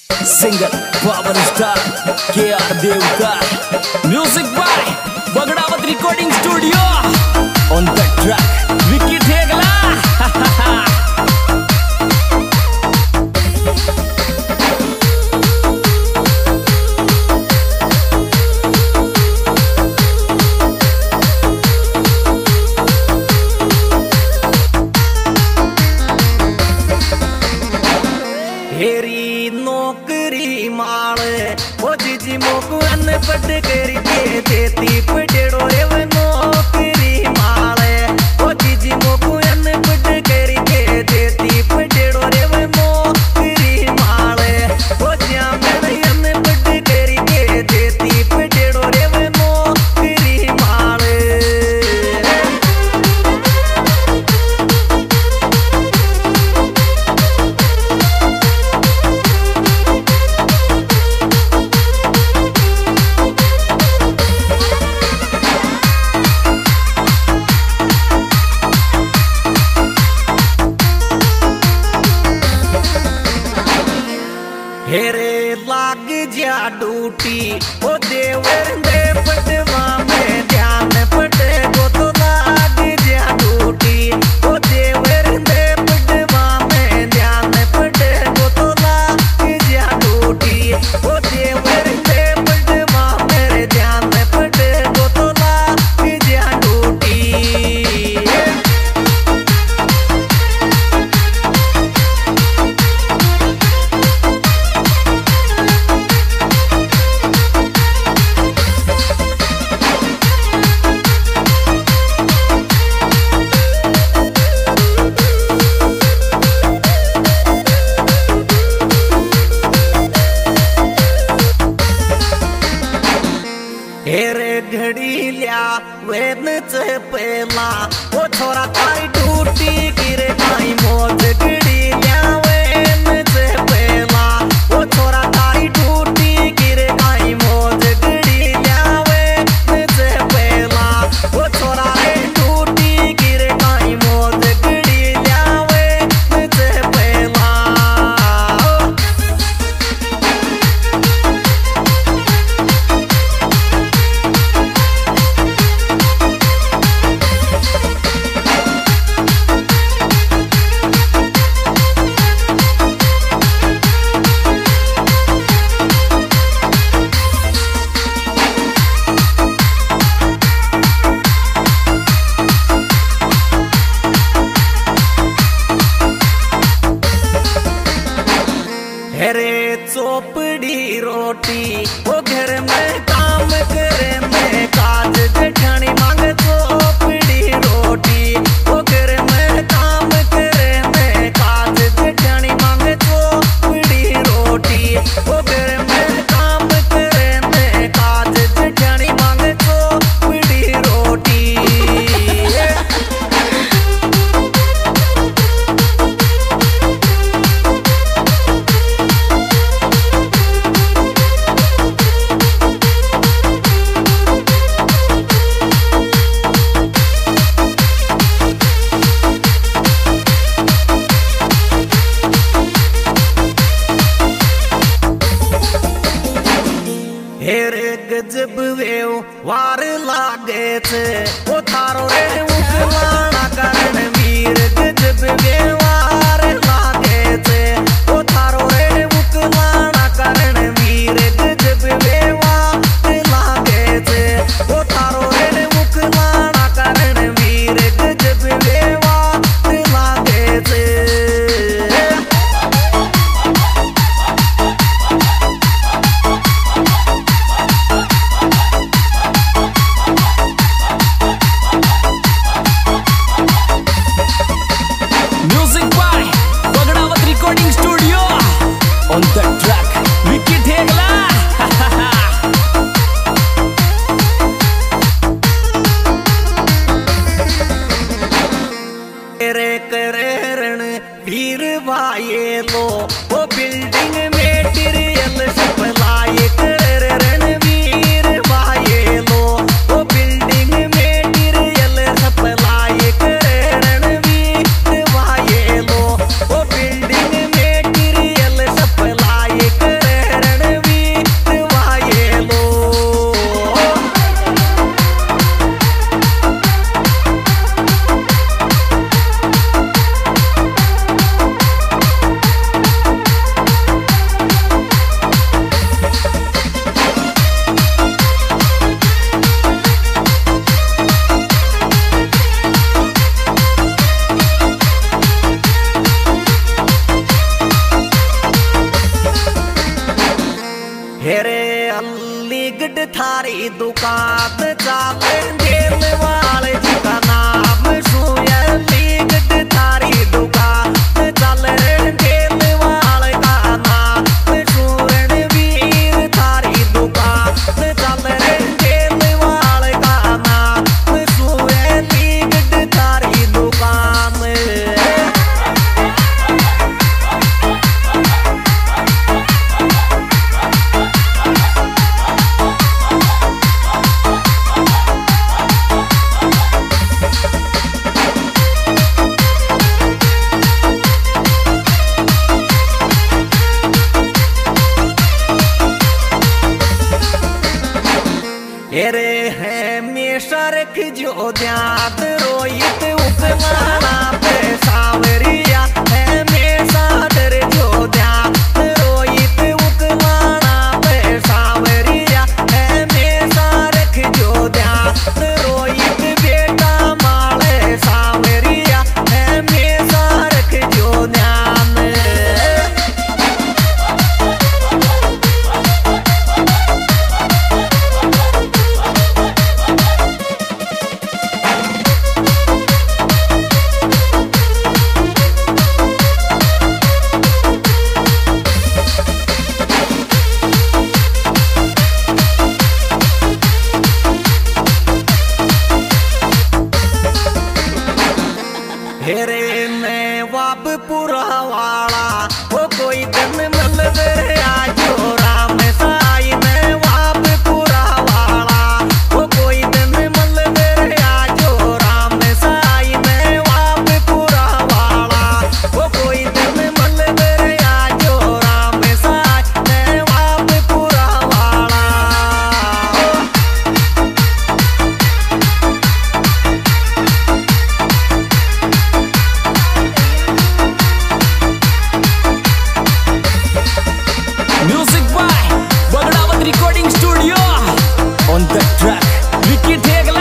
Singer power star KR Devta, music by Bagdawat recording studio, on the track Vicky Thegla. हेरी नौकरी माले ओ जीजी मोकू अनपढ़ करके देती पटेड़ो रे वो नौकरी माले ओ जीजी मोकू अनपढ़ करके देती पटेड़ो रे वो नौकरी माले ओ जिया मैंने अनपढ़ करके देती पटेड़ो रे वो नौकरी माले। हेरे लाग जा डूटी ओ देवर दे पटवा में ध्यान पटे गो तो लाग जा डूटी ओ देवर दे पटवा में ध्यान पटे गो तो लाग जा डूटी ओ देवर दे पटवा में ध्यान पटे गो तो लाग जा डूटी। हेरे घड़ी लिया वेद से पेला ओ छोरा तारी टूटी गिरे नाई मौज घड़ी लिया वेद से पेला ओ छोरा तारी टूटी गिरे नाई मौज घड़ी लिया वेद से पेला ओ छोरा रे टूटी गिरे नाई मौज घड़ी लिया वेद से पेला। हेरे चोपड़ी रोटी वो घर में काम करे मैं काज जेठानी मांग चोपड़ी रोटी वो घर में काम करे मैं काज जेठानी मांग चोपड़ी रोटी वो घर में काम करे मैं काज जेठानी मांग चोपड़ी रोटी। हेरे गजब वेव वार लागे थे ओ थारो रे उकलाना कारण वीर गजब वेव वार लागे थे ओ थारो रे उकलाना कारण वीर गजब वेव वार लागे थे ओ थारो रे उकलाना कारण वीर गजब वेव वार लागे थे। बिगड़ थारी दुकान चाले जेल वाले जी का नाम सुए बिगड़ थारी दुकान चल जेल वाले का नाम सुरण वीर थारी दुकान चल जेल वाले का नाम सुए बिगड़ थारी दुकान। अरे है में सरक जो ध्यान रोहित उकलाना पे सावरिया है में सादर जो ध्यान रोहित उकलाना पे सावरिया है में सरक जो ध्यान रोहित बेटा माले सावरिया है में सरक जो ध्यान। हेरे मैं वाब पुरा वाला वो कोई दिन मल आजो राम साई में वाब पुरा वाला वो कोई दिन मल आजो राम साई में वाब पुरा वाला वो कोई दिन मल आजो राम साई में वाब पुरा वाला। Music by Bagdavat Recording Studio. On the track, Vicky Thegla.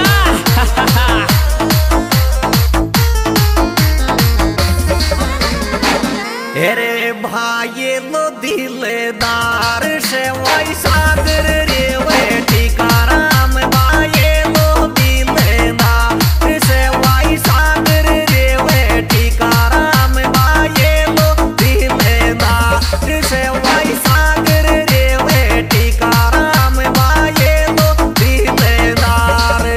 अरे भाई लो दिलदार से वही सादर रे वे ठिकाराम भाई लो दिलदार से वही सादर रे वे ठिकाराम भाई लो दिलदार से वही सादर रे वे ठिकाराम भाई लो दिलदार।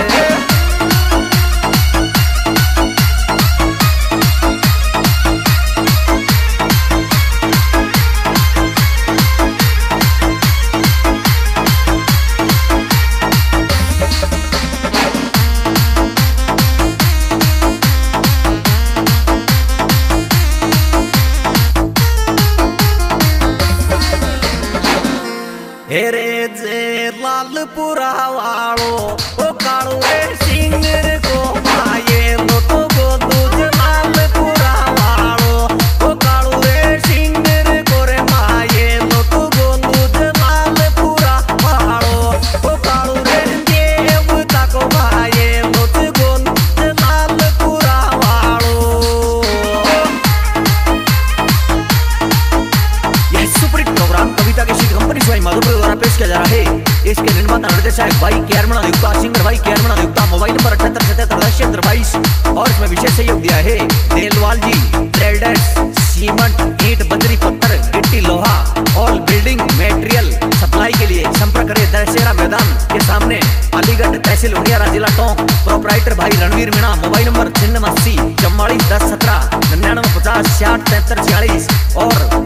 हेरे जे लालपुरा वालो ओ कालू सिंगर को माये लो तो गो दूज लालपुरा वालो ओ कालू सिंगर को रे माये लो तो गो दूज लालपुरा वालो ओ कालू देवता को माये लो तो गो दूज लालपुरा वालो। यह सुपरहिट प्रोग्राम कविता के शीट कंपनी स्वाई माधुपुर द्वारा पेश किया जा रहा है। इसके निर्माता निर्देशक भाई केरमणा देवता, सिंगर भाई केरमणा देवता, मोबाइल नंबर 7877 और इसमें विशेष सहयोग दिया है देलवाल जी ट्रेडर्स, सीमेंट ईंट बजरी पत्थर गिट्टी लोहा ऑल बिल्डिंग मटेरियल सप्लाई के लिए संपर्क करें दशहरा मैदान के सामने अलीगढ़ तहसील उड़ियारा जिला टोंक। प्रोपराइटर भाई रणवीर मीणा, मोबाइल नंबर 9680 44 10 17 99 50 66 73 46 और